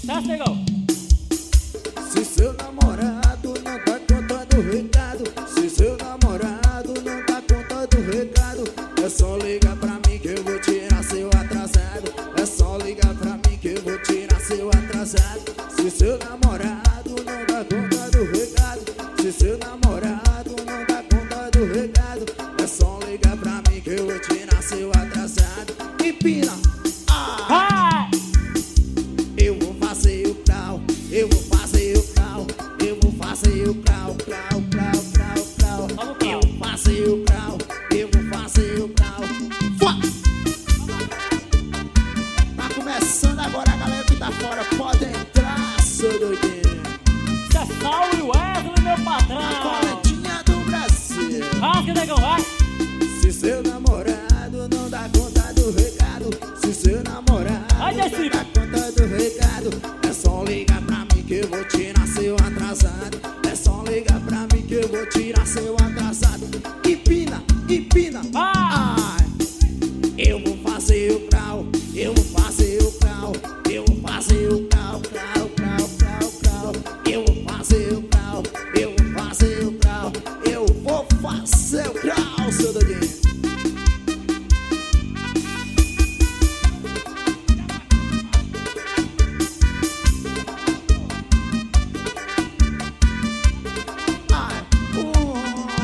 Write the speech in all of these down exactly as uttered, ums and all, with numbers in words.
Sucesso, negão. Se seu namorado não dá conta do recado, se seu namorado não dá conta do recado, é só ligar pra mim que eu vou tirar seu atrasado. É só ligar pra mim que eu vou tirar seu atrasado. Se seu namorado não dá conta do recado, se seu namorado não dá conta do recado, é só ligar pra mim que eu vou tirar seu atrasado. Empina! Ah! Eu vou fazer o crau, eu vou fazer o crau, eu vou fazer o crau, crau, crau, crau, crau. Eu vou fazer o crau, eu vou fazer o crau. Tá começando agora, a galera que tá fora pode entrar, seu doidinho. Isso é Saulo e Wesley, meu patrão. A coletinha do Brasil. Rasga, negão, vai. Se seu namorado não dá conta do recado, se seu namorado Vai, não Desi. dá conta do recado, é só ligar pra mim que eu vou tirar seu atrasado. É só ligar pra mim que eu vou tirar seu atrasado. Empina, empina. Ah. Ai. Eu vou fazer o crau, eu vou fazer o crau, eu vou fazer o crau, crau, crau, crau, crau. Eu vou fazer o crau, eu vou fazer o crau, eu vou fazer o crau, seu doidinho. Ai, uh.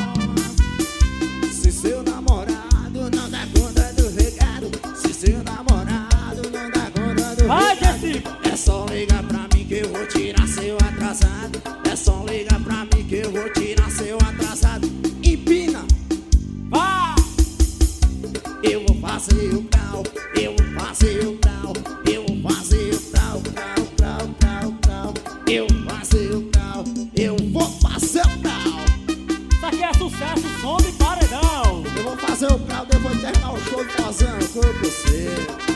Se seu namorado não dá conta do recado, se seu namorado não dá conta do Vai, recado, Desi. é só ligar pra mim que eu vou tirar seu atrasado. É só ligar pra mim que eu vou tirar seu atrasado. Empina! Vai. Eu vou fazer o crau, eu vou fazer o crau, eu vou fazer o crau, crau, crau, crau, crau. Eu vou fazer o crau, eu vou fazer o crau. Isso aqui é sucesso, som de paredão. Eu vou fazer o crau depois de terminar o show de fazendo com você.